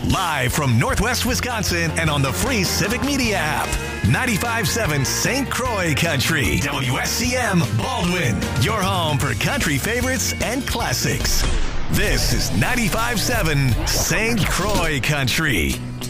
Live from Northwest Wisconsin and on the free Civic Media app. 95.7 St. Croix Country. WSCM Baldwin. Your home for country favorites and classics. This is 95.7 St. Croix Country.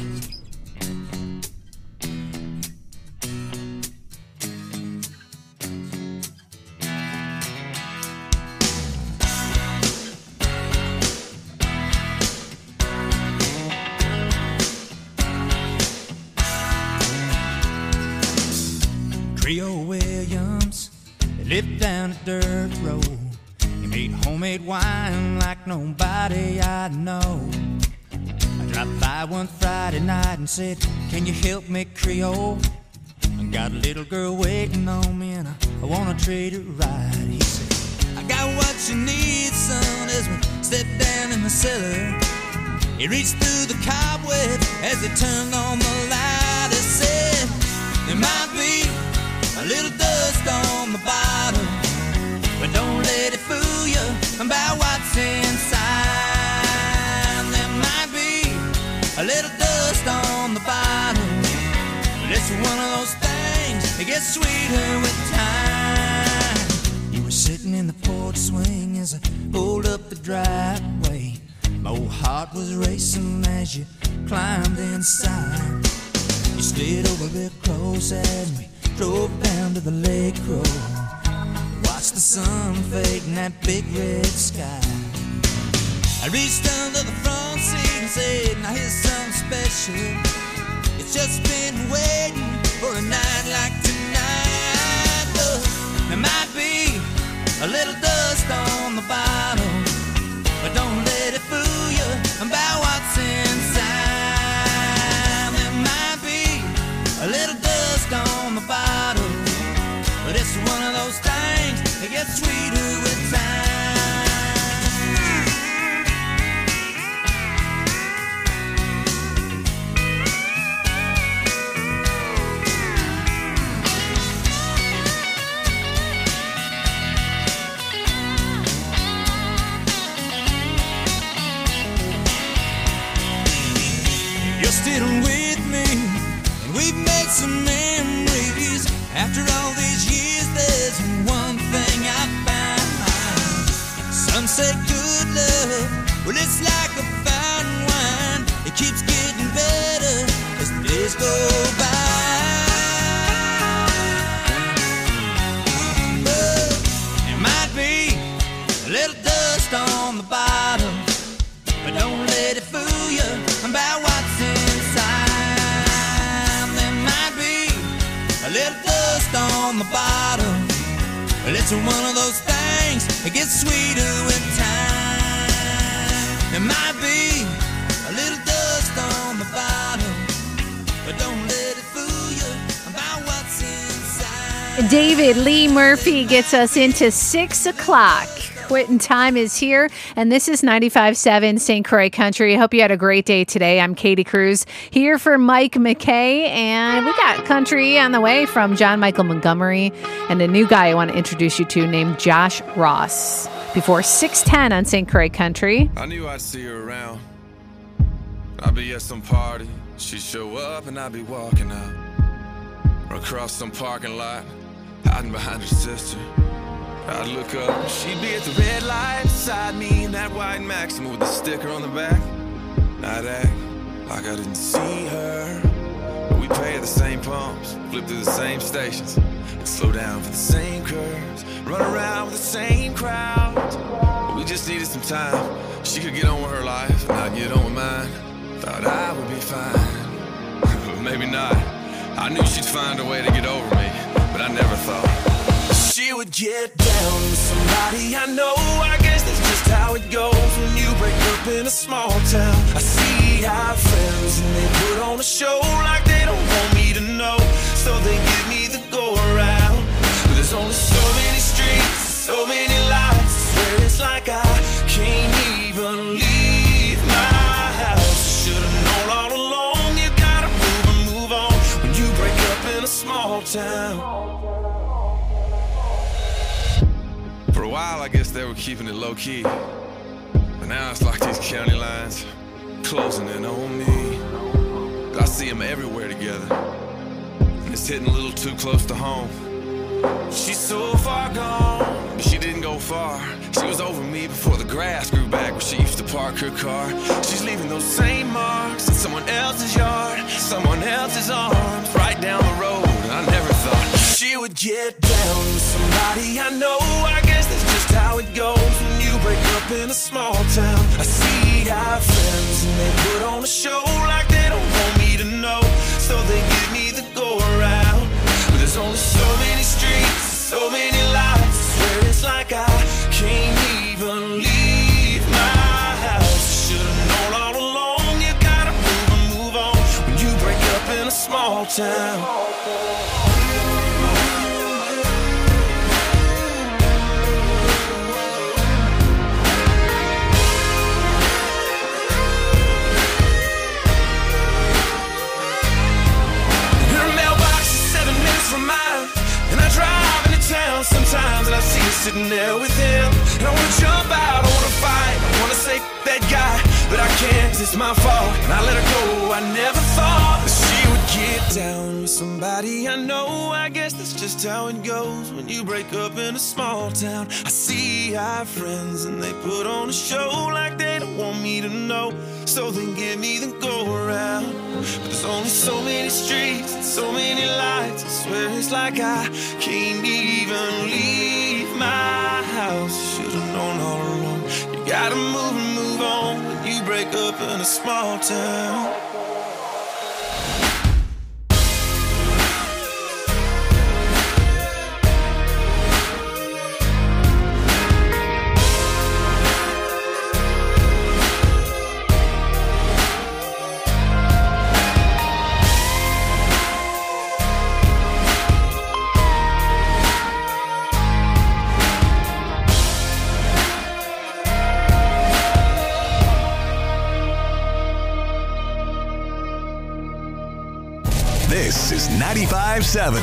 Trio Williams, they lived down a dirt road. He made homemade wine like nobody I know. I dropped by one Friday night and said, "Can you help me, Creole? I got a little girl waiting on me and I wanna treat her right." He said, "I got what you need, son," as we stepped down in the cellar. He reached through the cobweb as he turned on the light. He said, "There might be a little dust on the bottom, but don't let it fool you about what's inside. There might be a little dust on the bottom, but it's one of those things that gets sweeter with time." You were sitting in the porch swing as I pulled up the driveway. My old heart was racing as you climbed inside. You slid over real close as we drove down to the lake road. Watched the sun fade in that big red sky. I reached under the front seat and said, "Now here's something special. It's just been waiting for a night like tonight." There might be a little dust on the bottom, but don't let it fool you about what's inside. There might be a little dust on the bottom, but it's one of those things that gets sweeter with time. You're still with me, and we've made some memories. After all these years, there's one thing I found. Some say good love, well, it's like a fine wine. It keeps getting better as the days go by. But there might be a little dust on the bottom, but don't let it fool you about what's inside. There might be a little dust on the bottom, but it's one of those things that gets sweeter with time. There might be a little dust on the bottom, but don't let it fool you about what's inside. David Lee Murphy gets us into 6 o'clock. Quitting time is here, and this is 95.7 St. Croix Country. I hope you had a great day today. I'm Katie Cruz here for Mike McKay, and we got country on the way from John Michael Montgomery and a new guy I want to introduce you to named Josh Ross before 6:10 on St. Croix Country. I knew I'd see her around. I'd be at some party, she'd show up and I'd be walking out. Or across some parking lot, hiding behind her sister. I'd look up, she'd be at the red light beside me in that white Maxima with the sticker on the back. I'd act like I didn't see her, but we pay at the same pumps, flip through the same stations, and slow down for the same curves, run around with the same crowd. But we just needed some time. She could get on with her life, and I'd get on with mine. Thought I would be fine, but maybe not. I knew she'd find a way to get over me, but I never thought she would get down with somebody I know. I guess that's just how it goes when you break up in a small town. I see our friends and they put on a show like they don't want me to know, so they give me the go around. But there's only so many streets, so many lights, where it's like I can't even leave my house. Should've known all along, you gotta move on when you break up in a small town. For a while, I guess they were keeping it low-key, but now it's like these county lines, closing in on me. I see them everywhere together, and it's hitting a little too close to home. She's so far gone, but she didn't go far. She was over me before the grass grew back where she used to park her car. She's leaving those same marks in someone else's yard, someone else's arms, right down the road. And I never thought she would get down with somebody I know. I guess that's just how it goes when you break up in a small town. I see our friends and they put on a show like they don't want me to know, so they give me the go around. But there's only so many streets, so many lights. I swear it's like I can't even leave my house. Should've known all along, you gotta move and move on when you break up in a small town. From mine, and I drive into town sometimes, and I see her sitting there with him, and I wanna jump out, I wanna fight, I wanna say that guy, but I can't, it's my fault, and I let her go. I never thought that she would get down with somebody I know. I guess that's just how it goes when you break up in a small town. I see our friends and they put on a show like they don't want me to know, so they give me the go around. But there's only so many streets and so many lights. I swear it's like I can't even leave my house. Should've known all along, you gotta move and move on when you break up in a small town. This is 95.7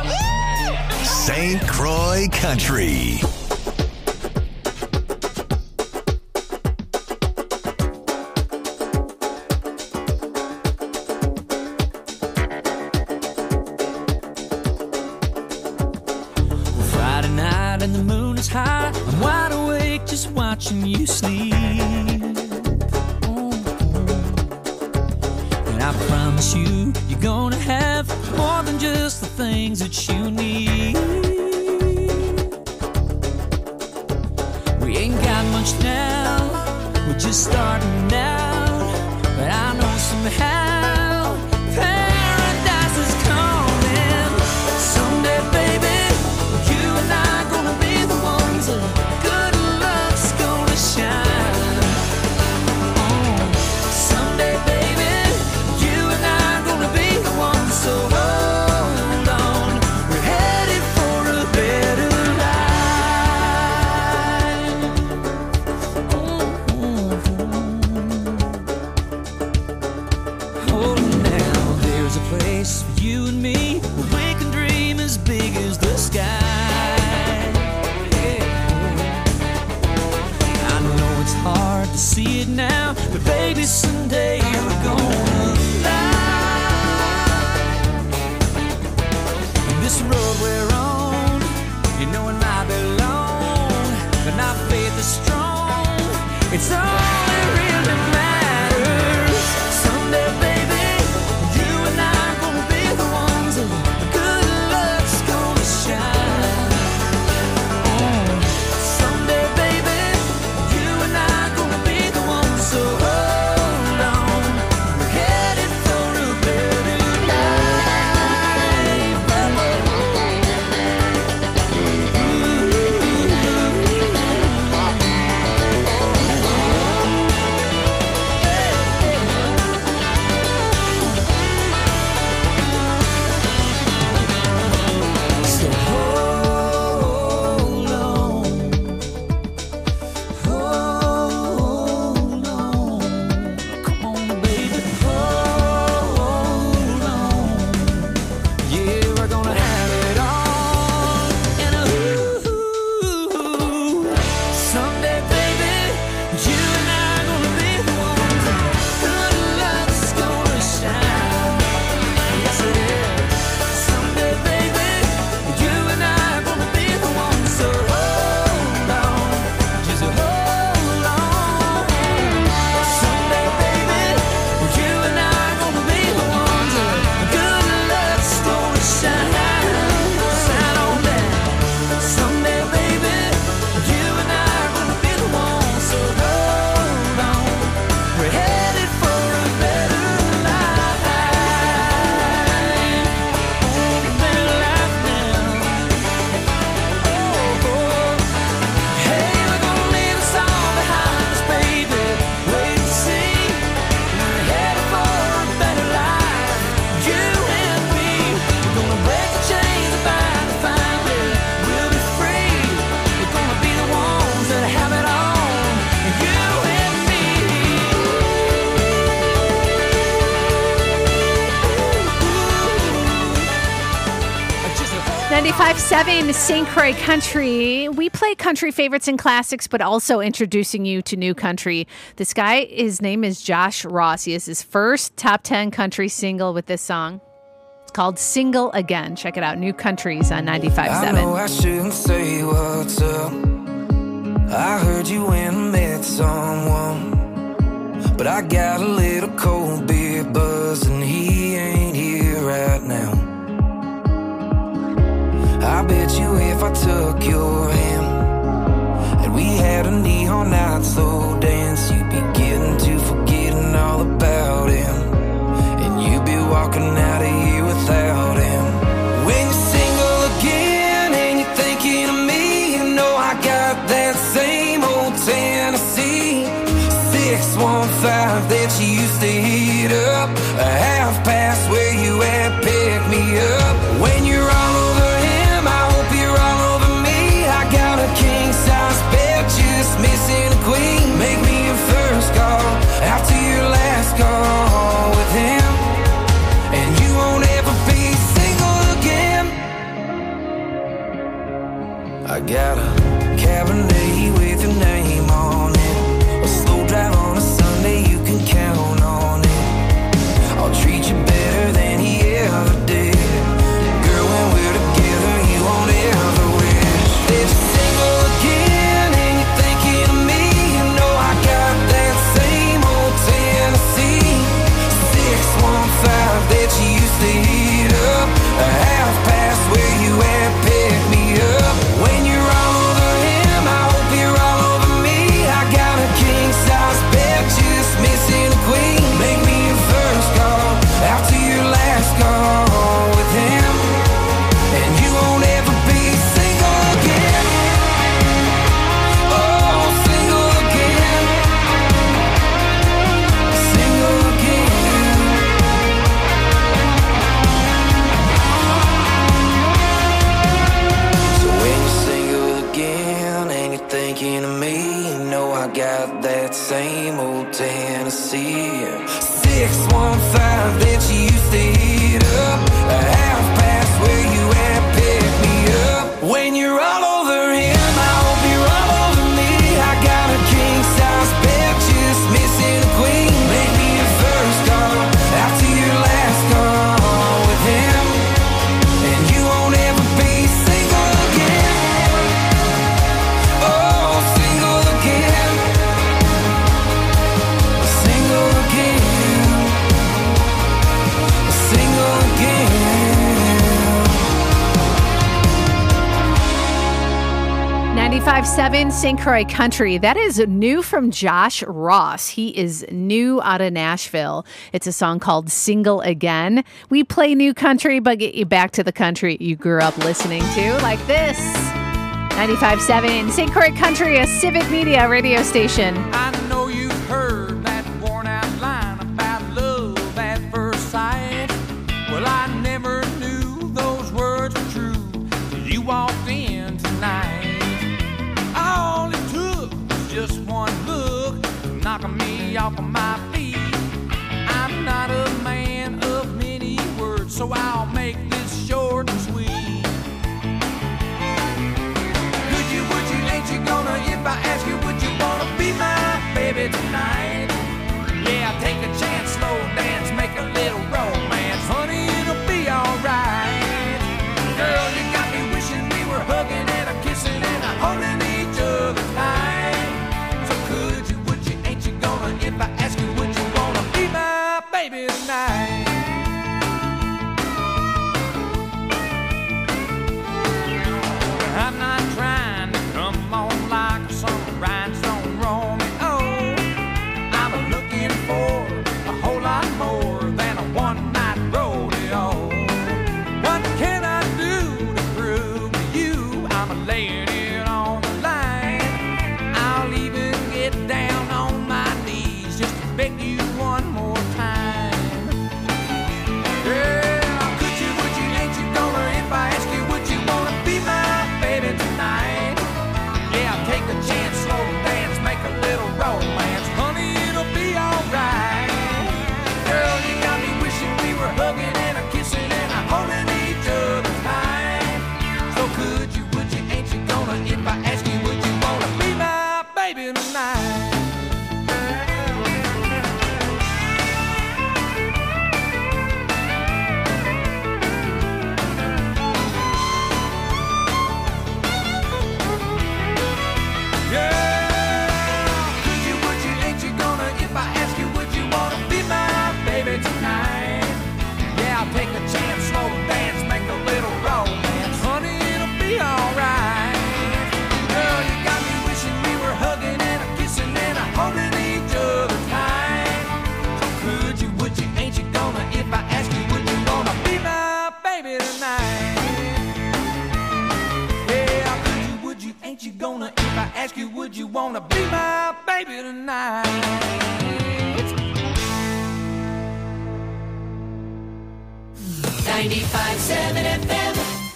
St. Croix Country. Friday night and the moon is high. I'm wide awake just watching you sleep. And I promise you, you're gonna have more than just the things that you need. We ain't got much now, we're just starting out. But I know somehow paradise is coming. Someday, baby, you and I gonna be the ones that good luck's gonna shine. Someday, baby, you and I gonna be the ones, so hold on. We're headed for a better life. Oh, now there's a place for you and me where we can dream as big as the sky. Yeah. I know it's hard to see it now, but baby, someday we're gonna fly. And this road we're on, you know it might be long, but our faith is strong. It's all that really matters. Someday, baby, you and I gonna be the ones that good luck's gonna shine. Someday, baby, you and I gonna be the ones, so hold on. We're headed for a better life. 95.7 St. Croix Country. We play country favorites and classics, but also introducing you to new country. This guy, his name is Josh Ross. He has his first top 10 country single with this song. It's called Single Again. Check it out. New Countries on 95.7. I know I shouldn't say what's up. I heard you when I met someone, but I got a little cold beer buzz and he ain't here right now. I bet you if I took your hand and we had a neon night slow dance, you'd be getting to forgetting all about him, and you'd be walking out of here without him. When you're single again and you're thinking of me, you know I got that same old Tennessee 615 that you used to heat up, a half past where you at, pick me up. When you're all over him, I hope you're all over me. I got a king-size bed, just missing a queen. Make me your first call after your last call with him, and you won't ever be single again. I got a Cabernet with your name on it, a slow drive on a Sunday, you can count on it. I'll treat you better than he ever did. Girl, when we're together, you won't ever wish that you're single again and you're thinking of me. You know I got that same old Tennessee 615 that you used to heat up, a half past where you at, pick me up. When you're all over him, I hope you're all over me. I got a king-size bed, just missing a queen. Make me your first call after your last call with him, and you won't ever be single again. Oh, single again. Single again. So when you're single again and you're thinking of me, you know I got that same old Tennessee 615 that you used to heat up, a half past where you at, pick me up. When you're all over him, I hope you're all over me. I got a king-size bed, just missing a queen. Make me your first call after your last call with him, and you won't ever be single again. Oh, single again. Single again. Single again. 95.7 St. Croix Country. That is new from Josh Ross. He is new out of Nashville. It's a song called Single Again. We play new country, but get you back to the country you grew up listening to, like this. 95.7 St. Croix Country, a Civic Media radio station. I know you've heard that worn out line about love at first sight. Well, I never knew those words were true till you walked in tonight. All it took was just one look, knocking me off of my feet. I'm not a man of many words, so I'll make this short and sweet. Could you, would you, ain't you gonna, if I ask you, would you wanna be my baby tonight? Yeah, take a chance, slow dance, make a little romance. Honey, it'll be alright. Girl, you got me wishing we were hugging and a kissing and a holding each other tight. So could you, would you, ain't you gonna, if I ask you, would you wanna be my baby tonight? tonight. Ask you, would you wanna be my baby tonight? 95.7 FM.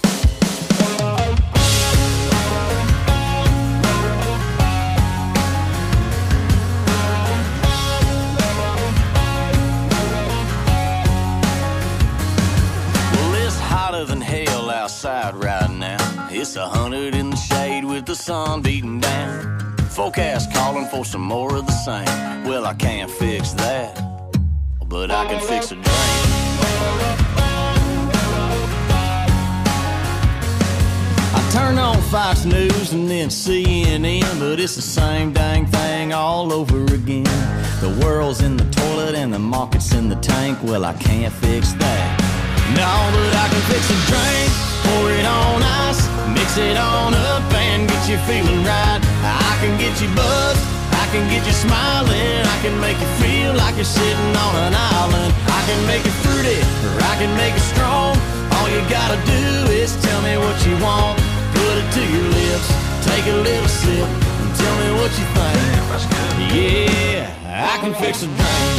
Well, it's hotter than hell outside right now. It's 100 in the shade with the sun beating down. Forecast calling for some more of the same. Well, I can't fix that, but I can fix a drink. I turn on Fox News and then CNN, but it's the same dang thing all over again. The world's in the toilet and the market's in the tank. Well, I can't fix that. No, but I can fix a drink. Pour it on ice, mix it on up and get you feeling right. I can get you buzzed, I can get you smiling. I can make you feel like you're sitting on an island. I can make it fruity, or I can make it strong. All you gotta do is tell me what you want. Put it to your lips, take a little sip, and tell me what you think. Yeah, I can fix a drink.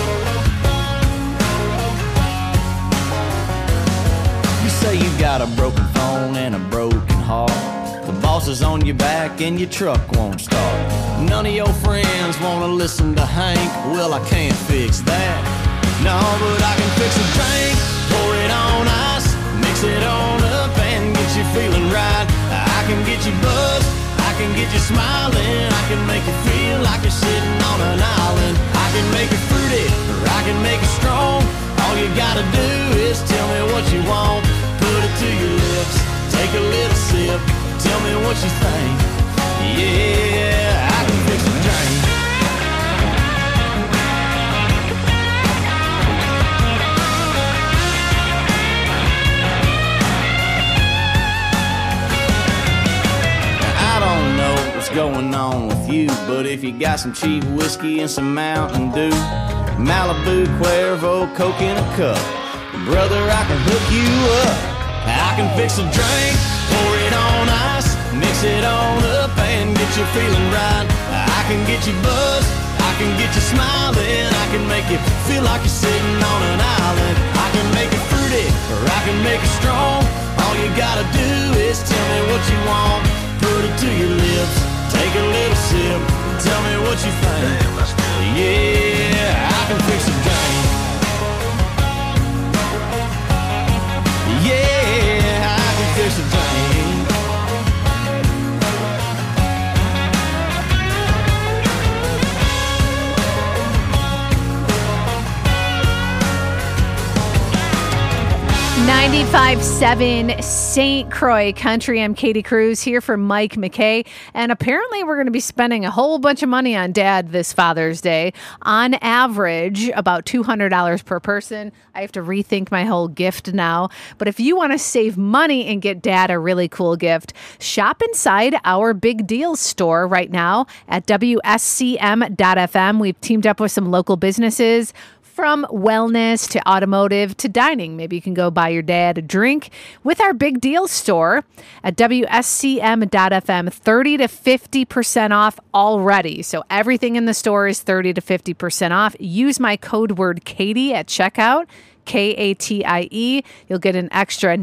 You say you got a broken phone and a broken heart. The boss is on your back and your truck won't start. None of your friends wanna listen to Hank. Well, I can't fix that. No, but I can fix a drink. Pour it on ice, mix it on up and get you feeling right. I can get you buzzed, I can get you smiling. I can make you feel like you're sitting on an island. I can make it fruity, or I can make it strong. All you gotta do is tell me what you want. Put it to your lips, take a little sip, tell me what you think. Yeah, I can fix a drink. I don't know what's going on with you, but if you got some cheap whiskey and some Mountain Dew, Malibu, Cuervo, Coke in a cup, brother, I can hook you up. I can fix a drink, pour it on ice, mix it on up and get you feeling right. I can get you buzzed, I can get you smiling. I can make you feel like you're sitting on an island. I can make it fruity, or I can make it strong. All you gotta do is tell me what you want. Put it to your lips, take a little sip, tell me what you think. Yeah, I can fix a drink. Yeah, I can fix a drink. 95.7 St. Croix Country. I'm Katie Cruz here for Mike McKay. And apparently we're going to be spending a whole bunch of money on Dad this Father's Day. On average, about $200 per person. I have to rethink my whole gift now. But if you want to save money and get Dad a really cool gift, shop inside our Big Deals store right now at WSCM.FM. We've teamed up with some local businesses, from wellness to automotive to dining. Maybe you can go buy your dad a drink with our Big Deal store at WSCM.FM. 30 to 50% off already. So everything in the store is 30 to 50% off. Use my code word Katie at checkout. KATIE. You'll get an extra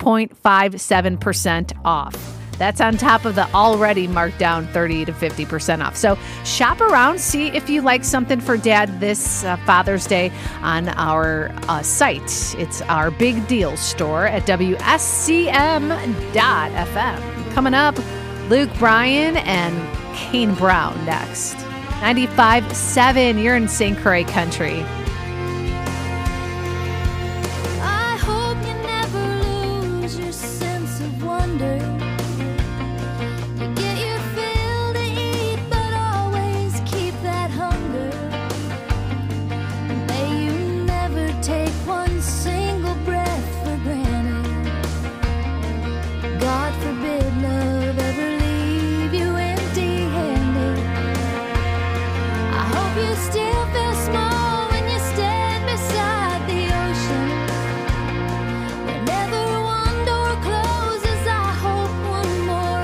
9.57% off. That's on top of the already marked down 30 to 50% off. So shop around, see if you like something for Dad this Father's Day on our site. It's our Big Deal store at WSCM.FM. Coming up, Luke Bryan and Kane Brown next. 95.7, you're in St. Croix Country. I hope you never lose your sense of wonder. You get your fill to eat, but always keep that hunger. May you never take one single breath for granted. God forbid love ever leave you empty-handed. I hope you still feel small when you stand beside the ocean. Whenever one door closes, I hope one more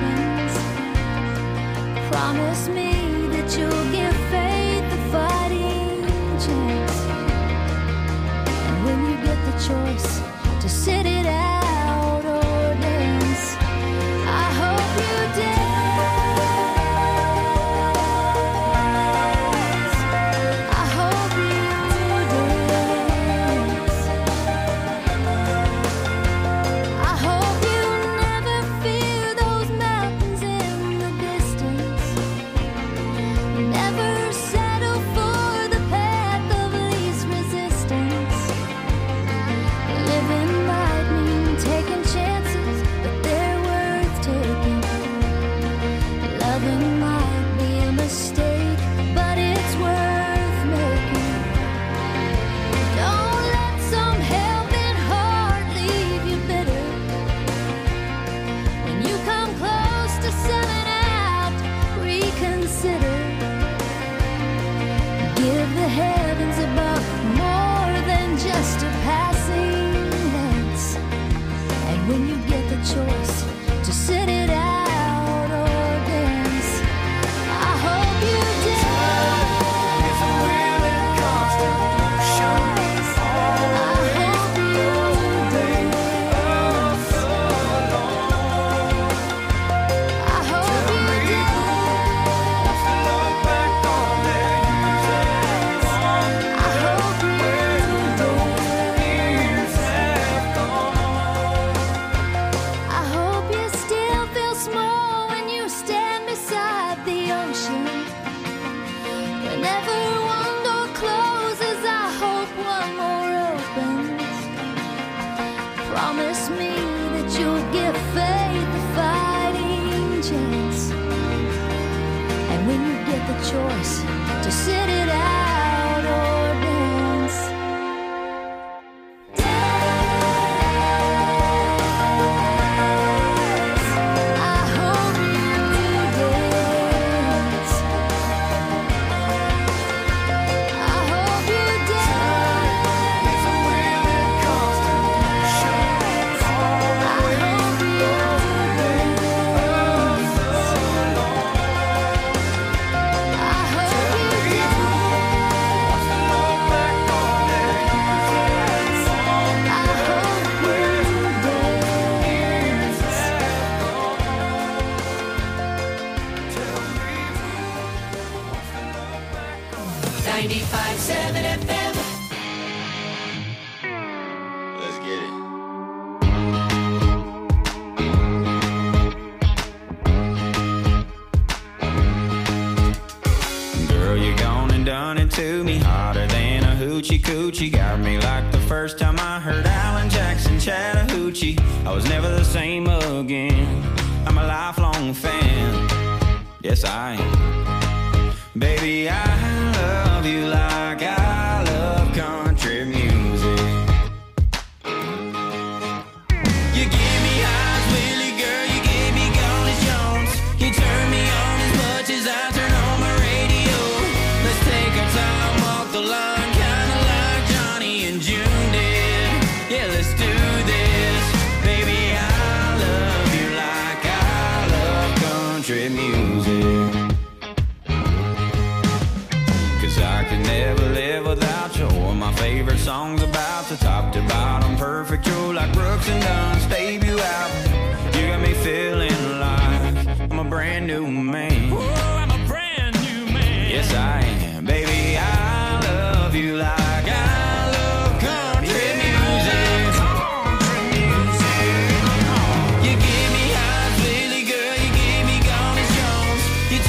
opens. Promise me that you'll give faith a fighting chance. And when you get the choice to sit it out or dance, I hope you dance. I hope you dance. I hope you never fear those mountains in the distance. Never settle for the path of least resistance. Living might mean taking chances, but they're worth taking. Loving might be a mistake, but it's worth making. Don't let some helping heart leave you bitter. When you come close to selling out, reconsider. Give the heavens above more than just a passing glance. And when you get the choice to sit it out or dance, I hope you dance. I hope you dance. I hope you dance. I hope you dance. I hope you still feel small when you stand beside the ocean. Whenever one door closes, I hope one more opens. Promise me that you'll give faith a fighting chance. And when you get the choice to sit it out or dance, I hope you dance. I hope you dance. I hope you Let's get it. Girl, you gone and done it to me, hotter than a hoochie coochie. Got me like the first time I heard Alan Jackson Chattahoochee. I was never the same again. I'm a lifelong fan. Yes, I am. Baby, I love you like I love country music. You give me highs, Willie, girl, you gave me Golly Jones. You turn me on as much as I turn on my radio. Let's take our time, walk the line, kinda like Johnny and June did. Yeah, let's do this. Baby, I love you like I love country music. 'Cause I could never live without you. Or my favorite songs about the top to bottom, perfect. You're like Brooks and Dunn's debut album. You got me feeling like I'm a brand new man. Oh, I'm a brand new man. Yes, I am. Baby, I love you like I love country music. Country music. You give me highs, Willie, girl, you give me Golly Jones. You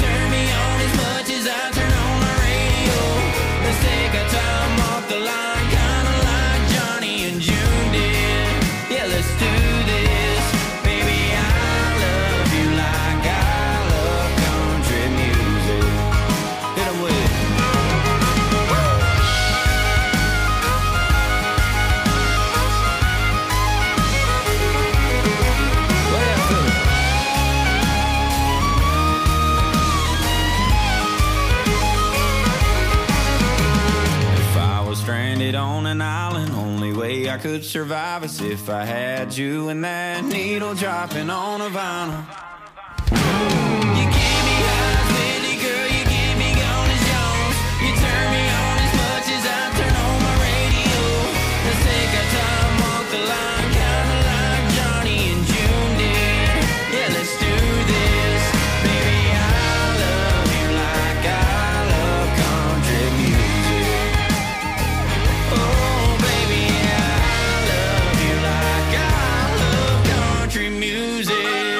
I could survive as if I had you and that needle dropping on a vinyl. You give me highs, Whitney, girl, you give me gone as Jones. You turn me on as much as I turn on my radio. Let's take our time, walk the line, kinda like Johnny and June did. Yeah, let's do this. Baby, I love you like I love country music. Oh, baby, I love you like I love country music.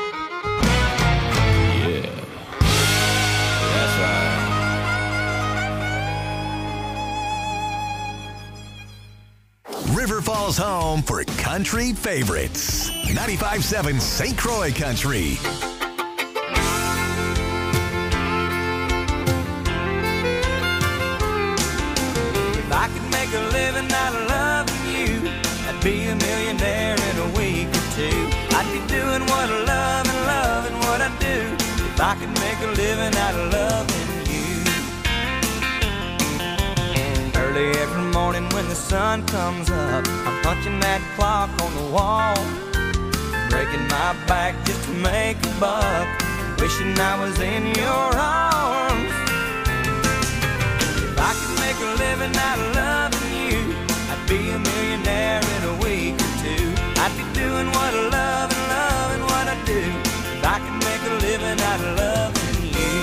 Yeah, that's right. River Falls home for country favorites. 95.7 St. Croix Country. If I could make a living out of loving you, I'd be a millionaire in a week or two. I'd be doing what I love and loving what I do. If I could make a living out of loving you. Early every morning when the sun comes up, I'm punching that clock on the wall, breaking my back just to make a buck, wishing I was in your arms. If I could make a living out of loving you, I'd be a millionaire in a week or two. I'd be doing what I love and loving what I do. If I could make a living out of loving you.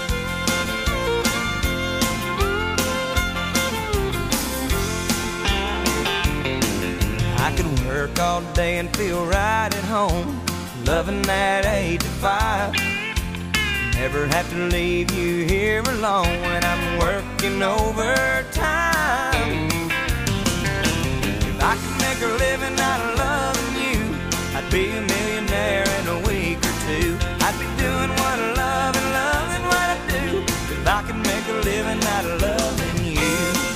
I could work all day and feel right at home, loving that 8 to 5. Never have to leave you here alone when I'm working overtime. If I could make a living out of loving you, I'd be a millionaire in a week or two. I'd be doing what I love and loving what I do. If I could make a living out of loving you.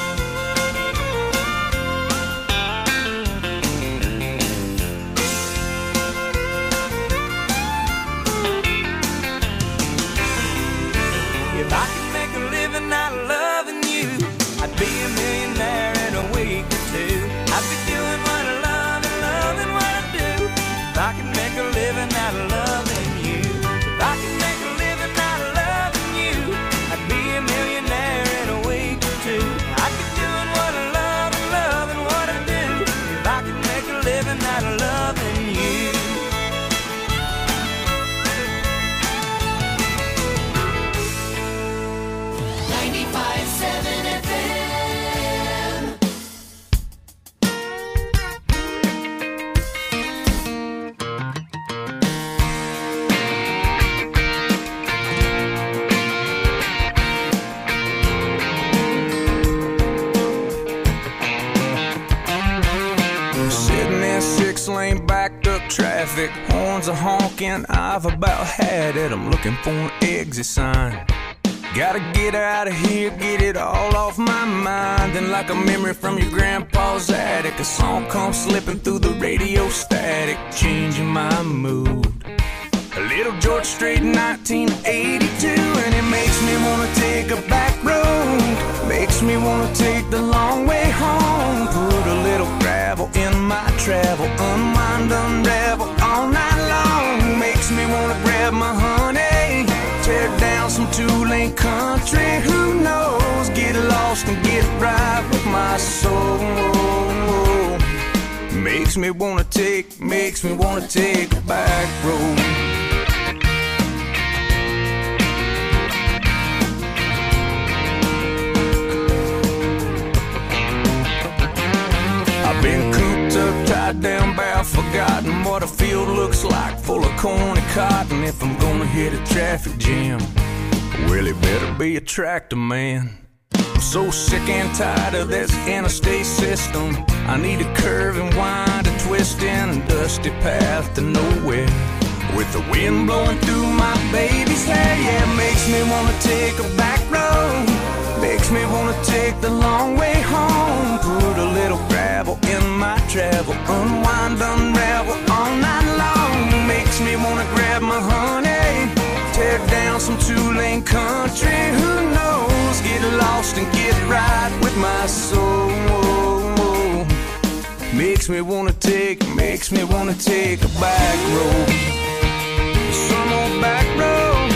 If I could make a living out of loving you, I'd be a millionaire in a week or two. I'd be doing what I love and loving what I do. If I could make a living out of loving you. If I could make a living out of loving you, I'd be a millionaire in a week or two. I'd be doing what I love and loving what I do. If I could make a living out of loving you. 95.7 FM. Sitting in 6-lane backed up traffic, horns are honking, I've about had it. I'm looking for an exit sign. Gotta get out of here, get it all off my mind. Then like a memory from your grandpa's attic, a song comes slipping through the radio static, changing my mood. A little George Strait, 1982, and it makes me wanna take a back road. Makes me wanna take the long way home. Put a little gravel in my travel, unwind, unravel all night long. Makes me wanna grab my honey, tear down some 2-lane country. Who knows? Get lost and get right with my soul. Makes me wanna take a back road. I've been cooped up, tied down, bound, forgotten what a field looks like, full of corn and cotton. If I'm gonna hit a traffic jam, well, it better be a tractor man. I'm so sick and tired of this interstate system. I need a curve and wind, a twist in a dusty path to nowhere, with the wind blowing through my baby's hair. Yeah, it makes me wanna take a back road. Makes me wanna take the long way home. Put a little gravel in my travel, unwind, unravel all night long. Makes me wanna grab my honey, tear down some 2-lane country. Who knows? Get lost and get right with my soul. makes me wanna take a back road, some old back road.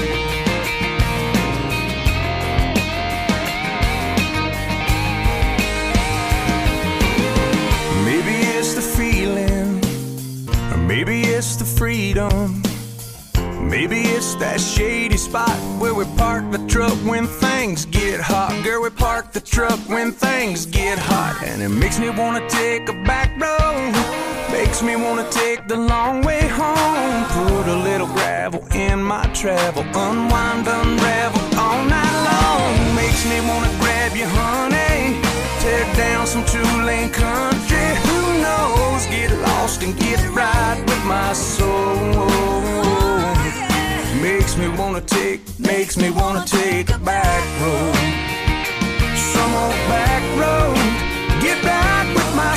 Maybe it's the feeling, or maybe it's the freedom. Maybe it's that shady spot where we park the truck when things get hot. Girl, we park the truck when things get hot. And it makes me wanna take a back road, makes me wanna take the long way home. Put a little gravel in my travel, unwind, unravel all night long. Makes me wanna grab you, honey, tear down some two-lane country. Who knows, get lost and get right with my soul. Makes me wanna take a back road, some old back road, get back with my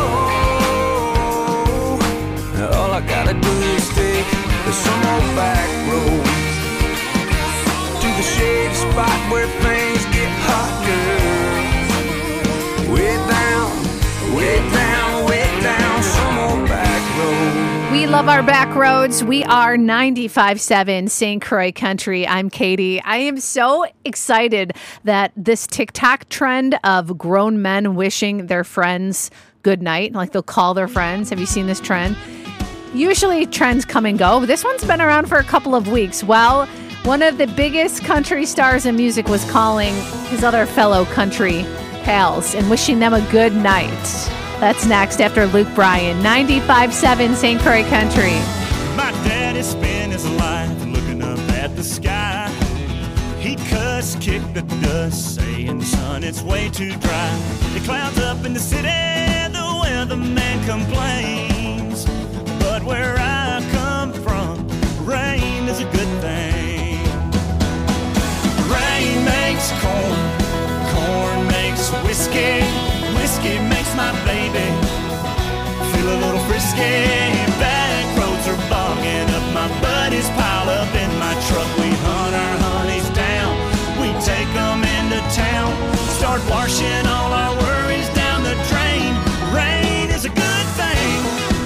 soul. All I gotta do is take some old back road to the shady spot where things get hot, girl. Way down, way down, way down, some old back road. We love our back roads. We are 95.7 St. Croix Country. I'm Katie. I am so excited that this TikTok trend of grown men wishing their friends good night, like they'll call their friends. Have you seen this trend? Usually trends come and go, but this one's been around for a couple of weeks. Well, one of the biggest country stars in music was calling his other fellow country pals and wishing them a good night. That's next after Luke Bryan, 95.7 St. Croix Country. My daddy spent his life looking up at the sky. He cussed, kicked the dust, saying, son, it's way too dry. It clouds up in the city, the weatherman complains. But where I come from, rain is a good thing. Rain makes corn, corn makes whiskey. Whiskey makes my baby feel a little frisky. Back roads are bogging up, my buddies pile up in my truck. We hunt our honeys down, we take them into town, start washing all our worries down the drain. Rain is a good thing.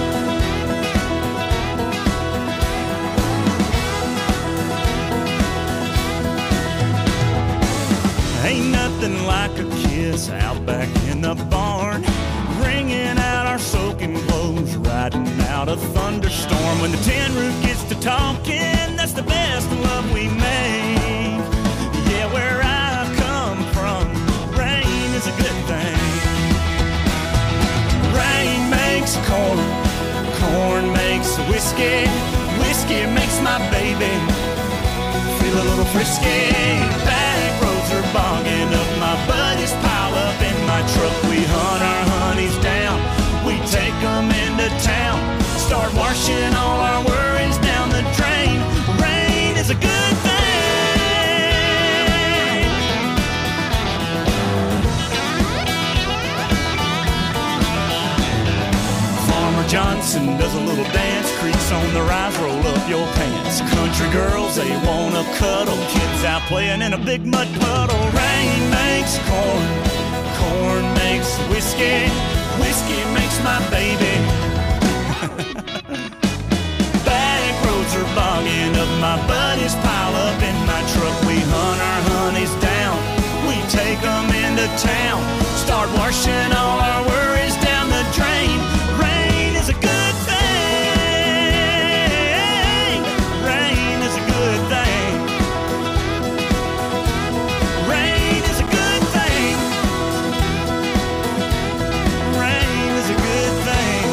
Ain't nothing like a kiss out back in the barn, wringing out our soaking clothes, riding out a thunderstorm. When the tin roof gets to talking, that's the best love we make. Yeah, where I come from, rain is a good thing. Rain makes corn, corn makes whiskey. Whiskey makes my baby feel a little frisky. Back roads are bogging up, my buddies pile up in my truck. We hunt our honeys down, we take them into town, start washing all our worries down the drain. Rain is a good thing. Farmer Johnson does a little dance, creaks on the rise, roll up your pants. Country girls, they wanna cuddle, kids out playing in a big mud puddle. Rain makes corn, corn makes whiskey. Whiskey makes my baby. Back roads are bogging up, my buddies pile up in my truck. We hunt our honeys down, we take them into town, start washing all our worries down the drain. Rain is a good thing. Rain is a good thing. Rain is a good thing. Rain is a good thing.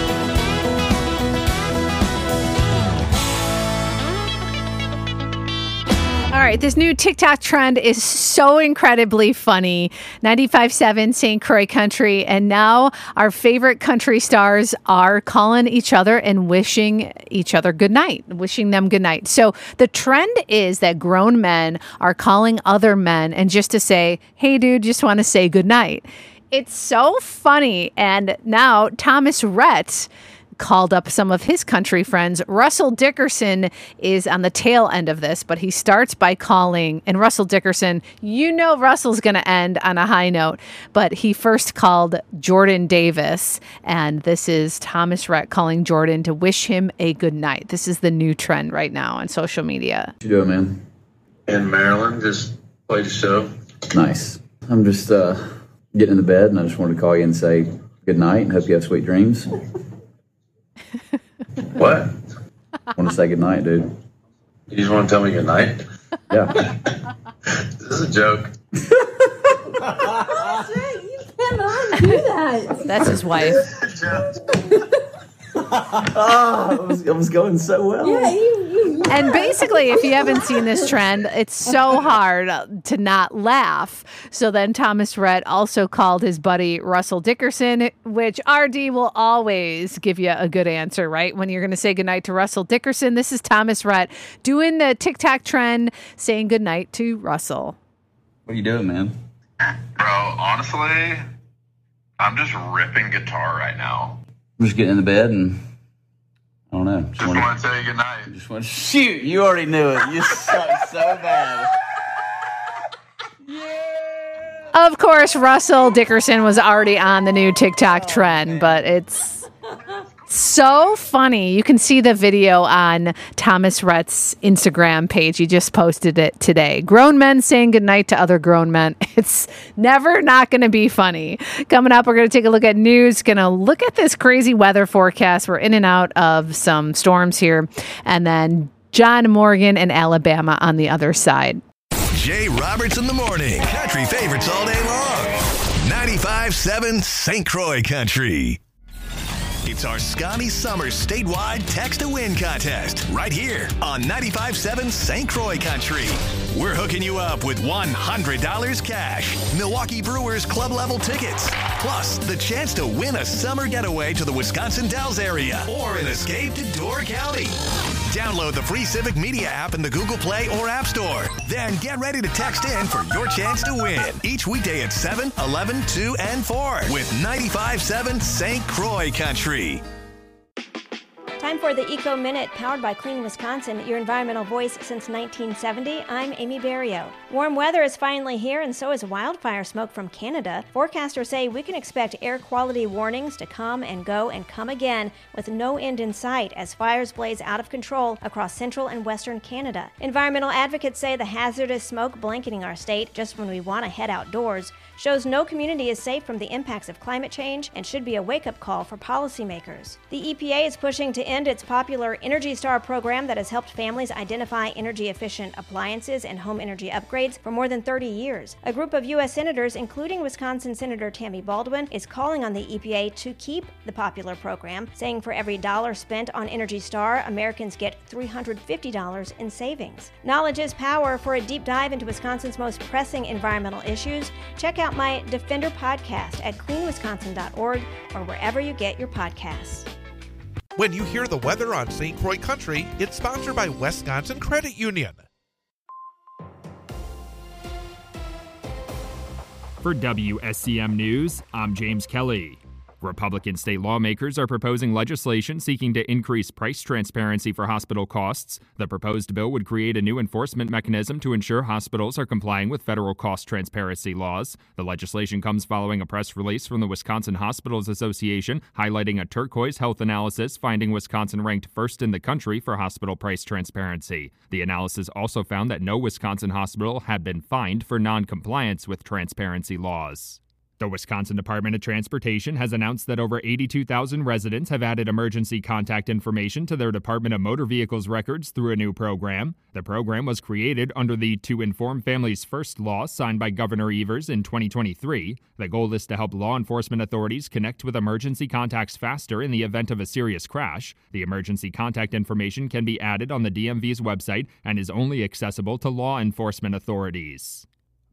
All right, this new TikTok trend is so incredibly funny. 95.7 St. Croix Country, and now our favorite country stars are calling each other and wishing each other good night, wishing them good night. So the trend is that grown men are calling other men and just to say, hey, dude, just want to say good night. It's so funny. And now Thomas Rhett called up some of his country friends. Russell Dickerson is on the tail end of this, but he starts by calling, and Russell Dickerson, Russell's going to end on a high note, but he first called Jordan Davis, and this is Thomas Rhett calling Jordan to wish him a good night. This is the new trend right now on social media. What you doing, man? In Maryland, just played a show. Nice. I'm just getting in the bed, and I just wanted to call you and say good night and hope you have sweet dreams. What? I want to say good night, dude. You just want to tell me good night? Yeah. This is a joke. You cannot do that. That's his wife. It was going so well. Yeah, you And basically, if you haven't seen this trend, it's so hard to not laugh. So then Thomas Rhett also called his buddy Russell Dickerson, which RD will always give you a good answer, right? When you're going to say goodnight to Russell Dickerson, this is Thomas Rhett doing the TikTok trend, saying goodnight to Russell. What are you doing, man? Bro, honestly, I'm just ripping guitar right now. I'm just getting in the bed and I don't know. Just want to tell you good night. Just want to shoot. You already knew it. You suck so bad. Of course, Russell Dickerson was already on the new TikTok trend, but it's so funny. You can see the video on Thomas Rhett's Instagram page. He just posted it today. Grown men saying goodnight to other grown men. It's never not going to be funny. Coming up, we're going to take a look at news, going to look at this crazy weather forecast. We're in and out of some storms here. And then John Morgan and Alabama on the other side. Jay Roberts in the morning. Country favorites all day long. 95.7 St. Croix Country. It's our Scotty Summers statewide text to win contest right here on 95.7 St. Croix Country. We're hooking you up with $100 cash, Milwaukee Brewers club level tickets, plus the chance to win a summer getaway to the Wisconsin Dells area or an escape to Door County. Download the free Civic Media app in the Google Play or App Store. Then get ready to text in for your chance to win each weekday at 7, 11, 2, and 4 with 95.7 St. Croix Country. Time for the Eco Minute, powered by Clean Wisconsin, your environmental voice since 1970. I'm Amy Barrio. Warm weather is finally here, and so is wildfire smoke from Canada. Forecasters say we can expect air quality warnings to come and go and come again with no end in sight as fires blaze out of control across central and western Canada. Environmental advocates say the hazardous smoke blanketing our state just when we want to head outdoors shows no community is safe from the impacts of climate change and should be a wake-up call for policymakers. The EPA is pushing to end its popular Energy Star program that has helped families identify energy-efficient appliances and home energy upgrades for more than 30 years. A group of U.S. senators, including Wisconsin Senator Tammy Baldwin, is calling on the EPA to keep the popular program, saying for every dollar spent on Energy Star, Americans get $350 in savings. Knowledge is power. For a deep dive into Wisconsin's most pressing environmental issues, check out my Defender podcast at cleanwisconsin.org or wherever you get your podcasts. When you hear the weather on St. Croix Country, it's sponsored by Wisconsin Credit Union. For WSCM News, I'm James Kelly. Republican state lawmakers are proposing legislation seeking to increase price transparency for hospital costs. The proposed bill would create a new enforcement mechanism to ensure hospitals are complying with federal cost transparency laws. The legislation comes following a press release from the Wisconsin Hospitals Association highlighting a turquoise health analysis finding Wisconsin ranked first in the country for hospital price transparency. The analysis also found that no Wisconsin hospital had been fined for non-compliance with transparency laws. The Wisconsin Department of Transportation has announced that over 82,000 residents have added emergency contact information to their Department of Motor Vehicles records through a new program. The program was created under the To Inform Families First law signed by Governor Evers in 2023. The goal is to help law enforcement authorities connect with emergency contacts faster in the event of a serious crash. The emergency contact information can be added on the DMV's website and is only accessible to law enforcement authorities.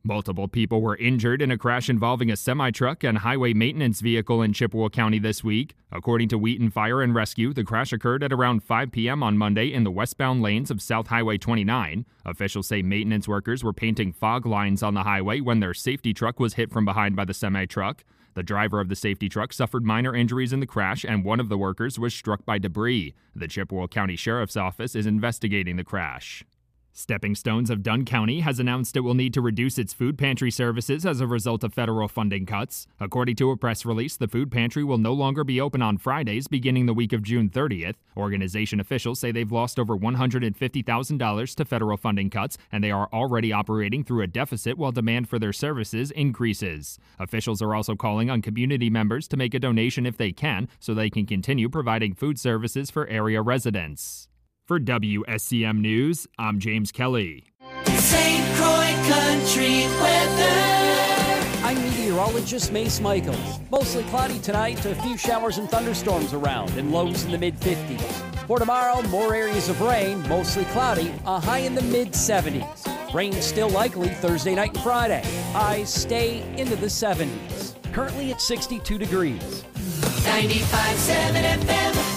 Multiple people were injured in a crash involving a semi-truck and highway maintenance vehicle in Chippewa County this week. According to Wheaton Fire and Rescue, the crash occurred at around 5 p.m. on Monday in the westbound lanes of South Highway 29. Officials say maintenance workers were painting fog lines on the highway when their safety truck was hit from behind by the semi-truck. The driver of the safety truck suffered minor injuries in the crash, and one of the workers was struck by debris. The Chippewa County Sheriff's Office is investigating the crash. Stepping Stones of Dunn County has announced it will need to reduce its food pantry services as a result of federal funding cuts. According to a press release, the food pantry will no longer be open on Fridays beginning the week of June 30th. Organization officials say they've lost over $150,000 to federal funding cuts, and they are already operating through a deficit while demand for their services increases. Officials are also calling on community members to make a donation if they can, so they can continue providing food services for area residents. For WSCM News, I'm James Kelly. St. Croix Country weather. I'm meteorologist Mace Michaels. Mostly cloudy tonight, a few showers and thunderstorms around, and lows in the mid-50s. For tomorrow, more areas of rain, mostly cloudy, a high in the mid-70s. Rain still likely Thursday night and Friday. Highs stay into the 70s. Currently at 62 degrees. 95.7 FM.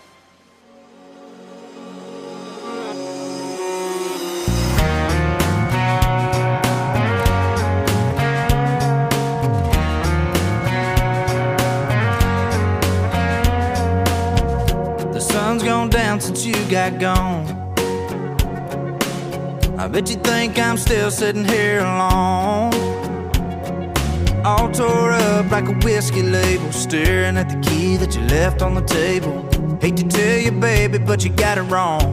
Gone down since you got gone. I bet you think I'm still sitting here alone, all tore up like a whiskey label, staring at the key that you left on the table. Hate to tell you, baby, but you got it wrong.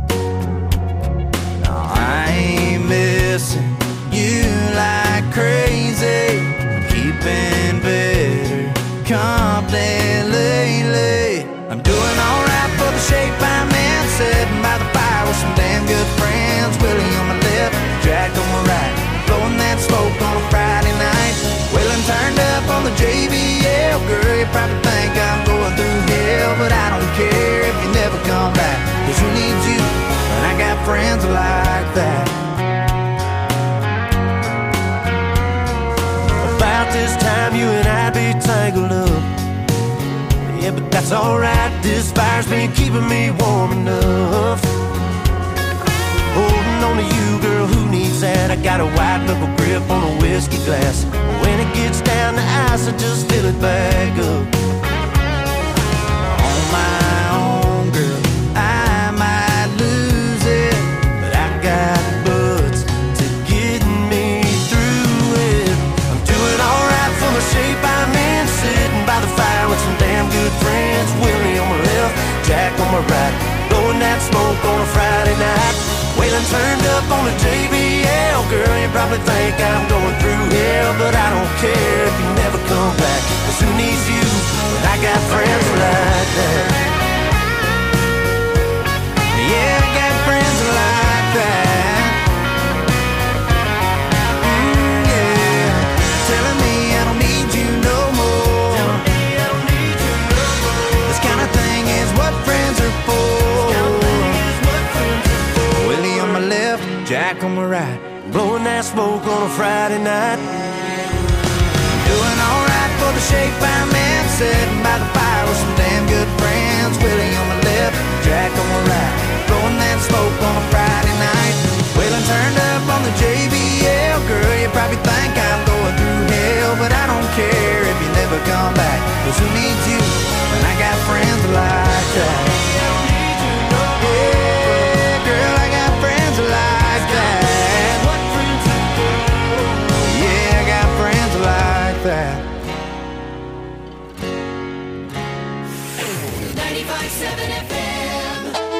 No, I ain't missing you like crazy, keeping better company lately. I'm doing alright for the shape I'm in, sitting by the fire with some damn good friends. Willie on my left, Jack on my right, blowing that smoke on a Friday night. Wheeling turned up on the JBL. Girl, you probably think I'm going through hell, but I don't care if you never come back, 'cause who needs you when I got friends like that? About this time you and I'd be tangled up. Yeah, but that's alright, this fire's been keeping me warm enough. Holding on to you, girl, who needs that? I got a white knuckle grip on a whiskey glass. When it gets down to ice, I just fill it back up. On my own, girl, I might lose it, but I got buds to get me through it. I'm doing alright for the shape I'm in, sitting by the fire with some damn good friends. Willie on my left, Jack on my right, blowing that smoke on a Friday night. Waylon turned up on the JBL. Girl, you probably think I'm going through hell, but I don't care if you never come back, 'cause who needs you when I got friends like that? Yeah, I got friends like that. Yeah, telling me I don't need you no more. This kind of thing is what friends are for. Willie on my left, Jack on my right, blowing that smoke on a Friday night. Doing alright for the shape I'm in, sitting by the fire with some damn good friends. Willie on my left, Jack on my right, blowing that smoke on a Friday night. Waylon turned up on the JBL. Girl, you probably think I'm going through hell, but I don't care if you never come back, 'cause who needs you when I got friends like that? Yeah, girl, I got friends like that. Yeah, I got friends like that. 95.7 FM.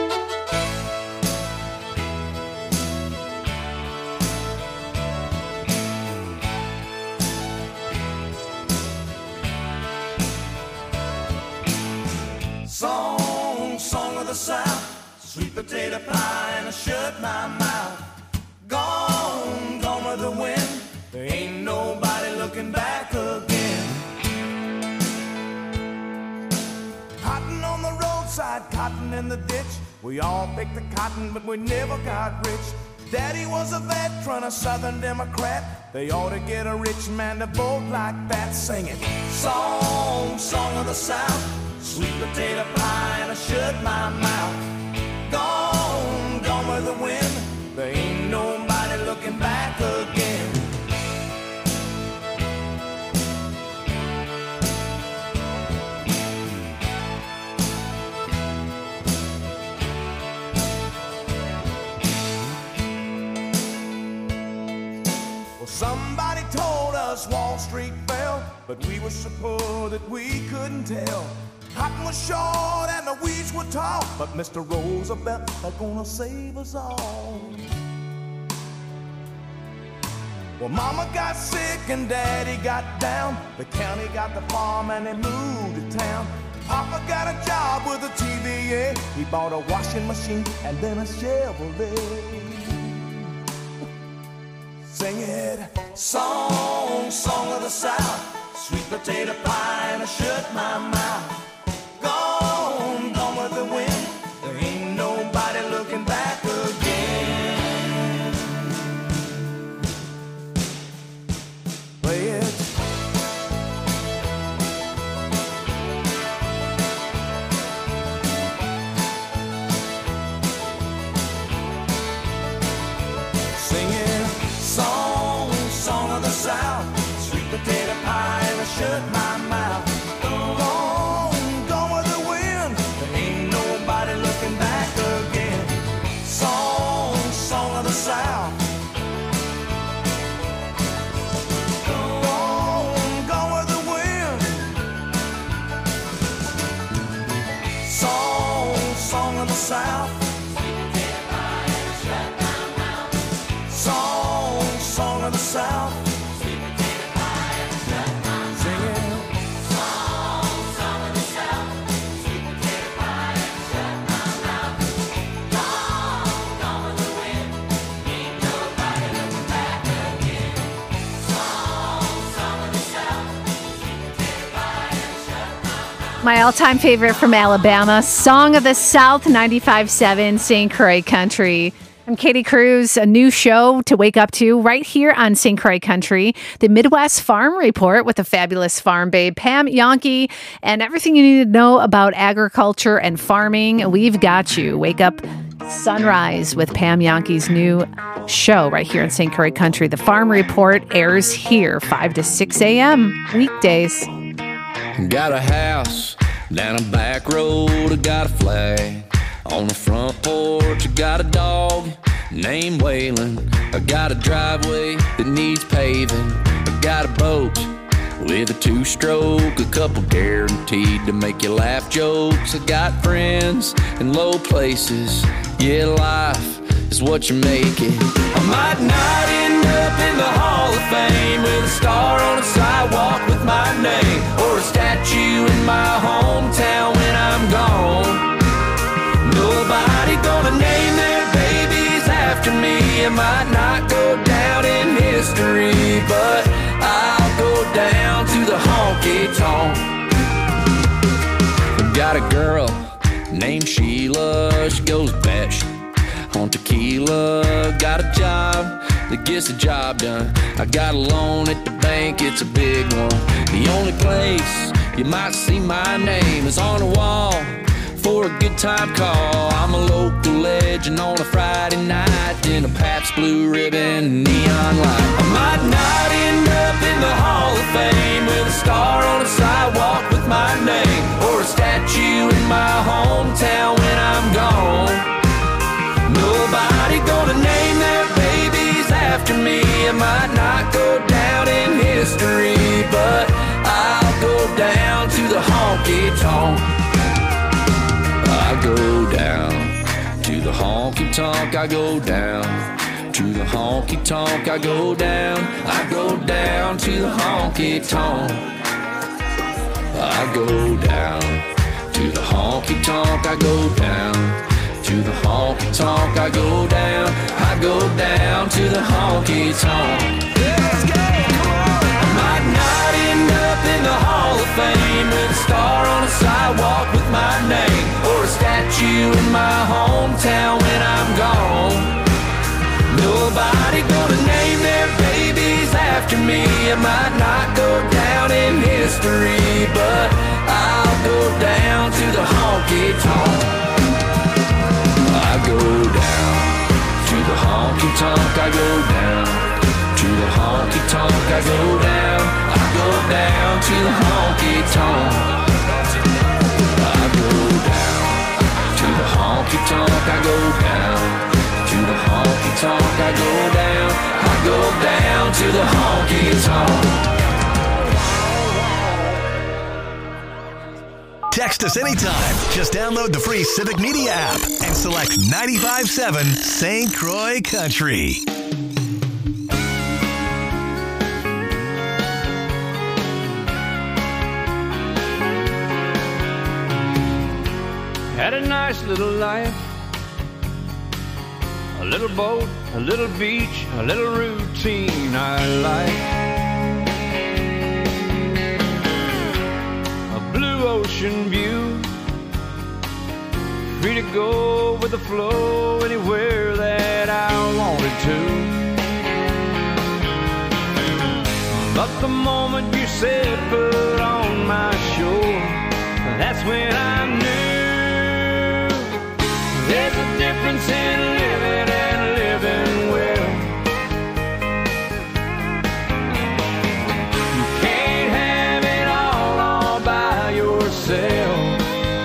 Song of the South, sweet potato pie and I shut my mouth. Gone with the wind, there ain't nobody looking back again. Cotton on the roadside, cotton in the ditch. We all picked the cotton, but we never got rich. Daddy was a veteran, a Southern Democrat. They ought to get a rich man to vote like that. Singing song, song of the South, sweet potato pie and I shut my mouth. Gone, gone with the wind, there ain't nobody looking back again. Somebody told us Wall Street fell, but we were so poor that we couldn't tell. Cotton was short and the weeds were tall, but Mr. Roosevelt is gonna save us all. Well, Mama got sick and Daddy got down. The county got the farm and they moved to town. Papa got a job with a TVA. He bought a washing machine and then a Chevrolet. Sing it, song, song of the South, sweet potato pie and I shut my mouth. Gone, gone with the wind, there ain't nobody looking back again. Play it. Sing it. Song, song of the South, sweet potato pie and I shut my mouth. Gone, gone with the wind, there ain't nobody looking back again. Song, song of the South. Gone, gone with the wind. Song, song of the South. Song, song of the South. Sweet potato pie and shut my mouth. Singing. Song, song of the South. Sweet potato pie and shut my mouth. Gone, gone with the wind. Ain't nobody looking back again. Song, song of the South. Sweet potato pie and shut my mouth. My all-time favorite from Alabama, Song of the South, 95.7 St. Croix Country. I'm Katie Cruz, a new show to wake up to right here on St. Croix Country, the Midwest Farm Report with the fabulous farm babe, Pam Jahnke, and everything you need to know about agriculture and farming. We've got you. Wake up sunrise with Pam Jahnke's new show right here in St. Croix Country. The Farm Report airs here 5 to 6 a.m. weekdays. Got a house down a back road, I got a flag. On the front porch, I got a dog named Waylon. I got a driveway that needs paving. I got a boat with a two-stroke, a couple guaranteed to make you laugh jokes. I got friends in low places. Yeah, life is what you make it. I might not end up in the Hall of Fame with a star on a sidewalk with my name, or a statue in my hometown when I'm gone. Nobody gonna name their babies after me. I might not go down in history, but I'll go down to the honky-tonk. Got a girl named Sheila, she goes best on tequila. Got a job that gets the job done. I got a loan at the bank, it's a big one. The only place you might see my name is on the wall for a good time call. I'm a local legend on a Friday night in a Pabst Blue Ribbon neon light. I might not end up in the Hall of Fame with a star on a sidewalk with my name, or a statue in my hometown when I'm gone. Nobody gonna name their babies after me. I might not go down in history, but I'll go down to the honky-tonk. I go down to the honky-tonk, I go down to the honky-tonk, I go down, I go down to the honky-tonk. I go down to the honky-tonk, I go down to the honky-tonk, I go down, I go down to the honky-tonk. Let's go! I might not end up in the Hall of Fame with a star on a sidewalk with my name, or a statue in my hometown when I'm gone. after me. I might not go down in history, but I'll go down to the honky-tonk. I go down to the honky-tonk. I go down to the honky-tonk. I go down. I go down to the honky-tonk. I go down to the honky-tonk. I go down to the honky-tonk. I go down. I go down to the honky-tonk. Text us anytime. Just download the free Civic Media app and select 95.7 St. Croix Country. Had a nice little life, a little boat, a little beach, a little routine I like. A blue ocean view, free to go with the flow anywhere that I wanted to. But the moment you said foot on my shore, that's when I knew there's a difference in living and living well. You can't have it all by yourself.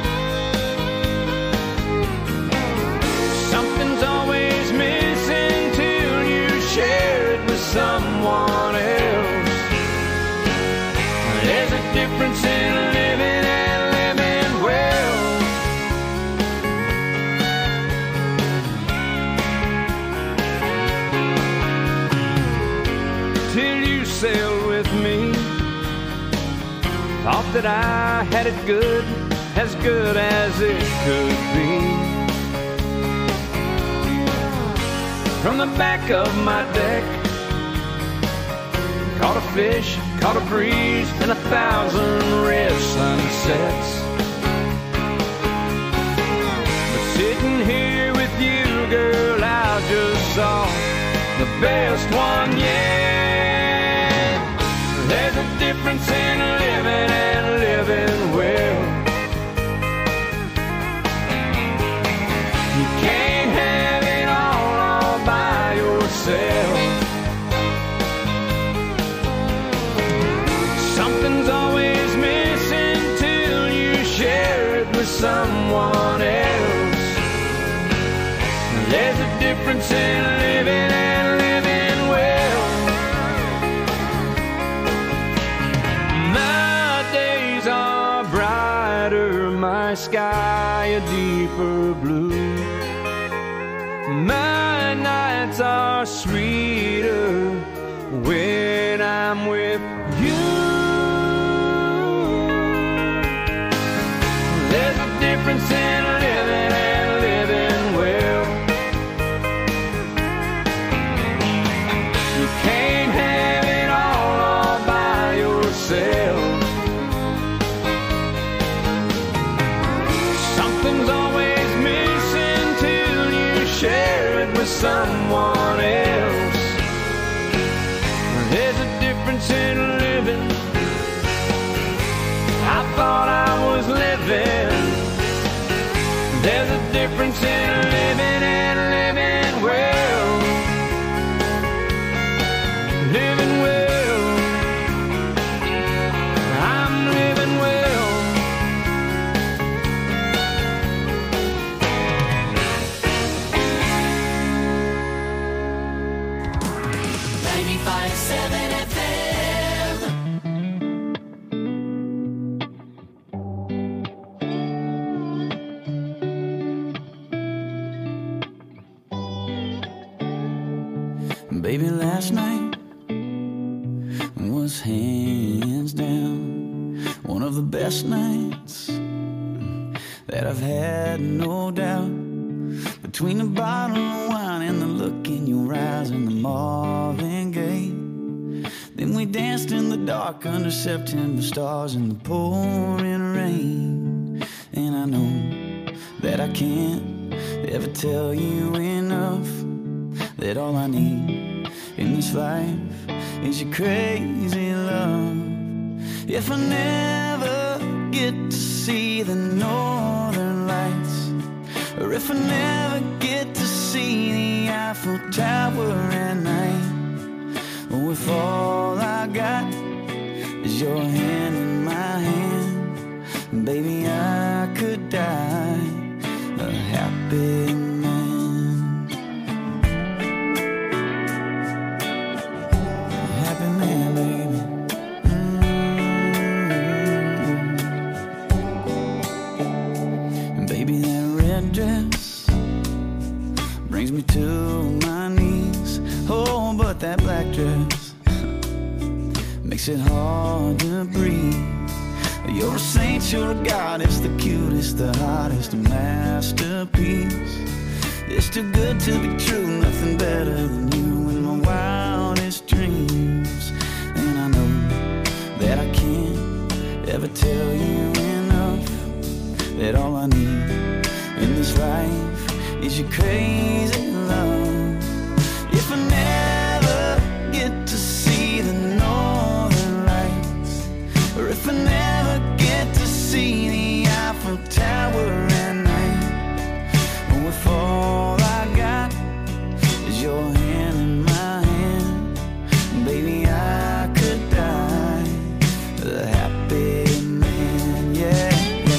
Something's always missing till you share it with someone else. There's a difference in living and living well. Sailed with me, thought that I had it good as it could be. From the back of my deck, caught a fish, caught a breeze, and 1,000 red sunsets. But sitting here with you, girl, I just saw the best one yet. There's a difference in living and living well. You can't have it all by yourself. Something's always missing till you share it with someone else. There's a difference in living and living well. My sky a deeper blue. My nights are sweeter when I'm with you. There's a difference in living and living well. You can't have it all by yourself. Something's always missing till you share it with someone else. There's a difference in living. I thought I was living. There's a difference in living and living well. Living well. I'm living well. 95.7 FM. Baby, last night was hands down one of the best nights that I've had, no doubt. Between the bottle of wine and the look in your eyes and the Marvin Gaye, then we danced in the dark under September stars in the pouring rain. And I know that I can't ever tell you enough that all I need in this life is your crazy love. If I never get to see the northern lights, or if I never get to see the Eiffel Tower at night, or if all I got is your hand in my hand, baby, I could die a happy man. A happy man, baby. Baby, that red dress brings me to my knees. Oh, but that black dress makes it hard to breathe. You're a saint, you're a goddess, the cutest, the hottest, a masterpiece. It's too good to be true, nothing better than you in my wildest dreams. And I know that I can't ever tell you enough, that all I need in this life is your crazy love. If I never get to see the northern lights, or if I never get to see the Eiffel Tower at night, or if all I got is your hand in my hand, baby, I could die a happy man, yeah.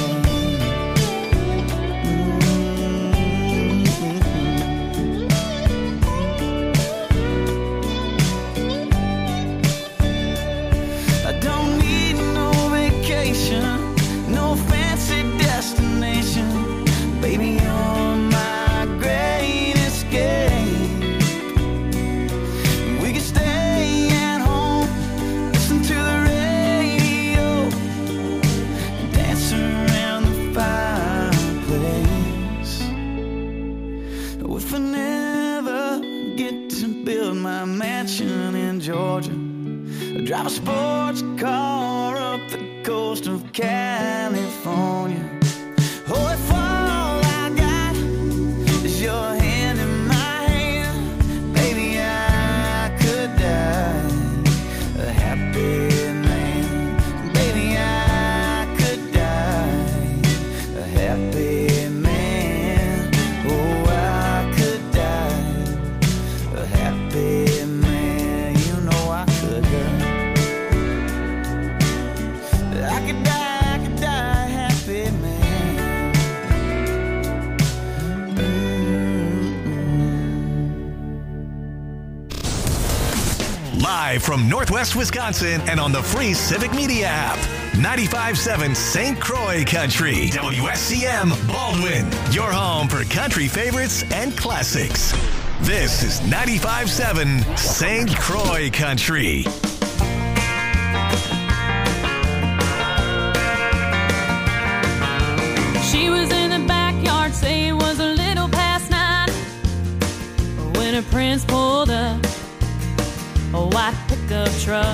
No fancy destination, baby, you're my great escape. We could stay at home, listen to the radio, dance around the fireplace. If I never get to build my mansion in Georgia, drive a sports car up the coast of California. Oh, if all I got is your hand in my hand, baby, I could die a happy man. Baby, I could die a happy man. Oh, I could die a happy man. You know I could die. I could die happy man. Live from Northwest Wisconsin and on the free Civic Media app. 95.7 St. Croix Country. WSCM Baldwin. Your home for country favorites and classics. This is 95.7 St. Croix Country. She was in the backyard, say it was a little past 9, when her prince pulled up a white pickup truck.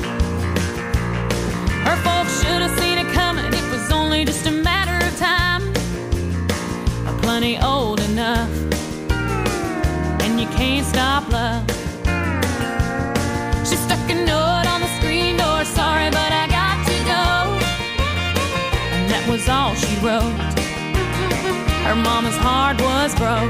Her folks should have seen it coming, it was only just a matter of time. Plenty old enough, and you can't stop love. She stuck a note on the screen door, sorry but I got to go. And that was all she wrote. Her mama's heart was broke.